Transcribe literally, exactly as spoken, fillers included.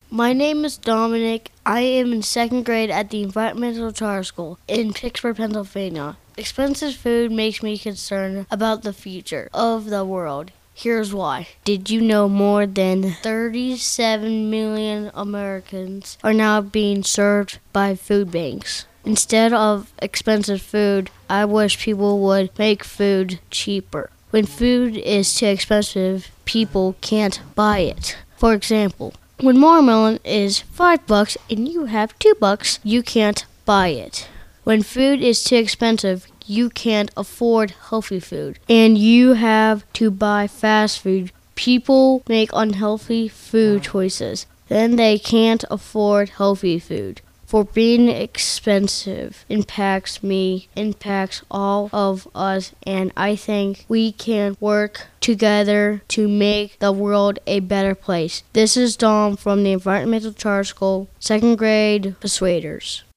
My name is Dominic. I am in second grade at the Environmental Charter School in Pittsburgh, Pennsylvania. Expensive food makes me concerned about the future of the world. Here's why. Did you know more than thirty-seven million Americans are now being served by food banks? Instead of expensive food, I wish people would make food cheaper. When food is too expensive, people can't buy it. For example, when watermelon is five bucks and you have two bucks, you can't buy it. When food is too expensive, you can't afford healthy food, and you have to buy fast food. People make unhealthy food choices, then they can't afford healthy food. For being expensive impacts me, impacts all of us, and I think we can work together to make the world a better place. This is Dom from the Environmental Charter School, second grade Persuaders.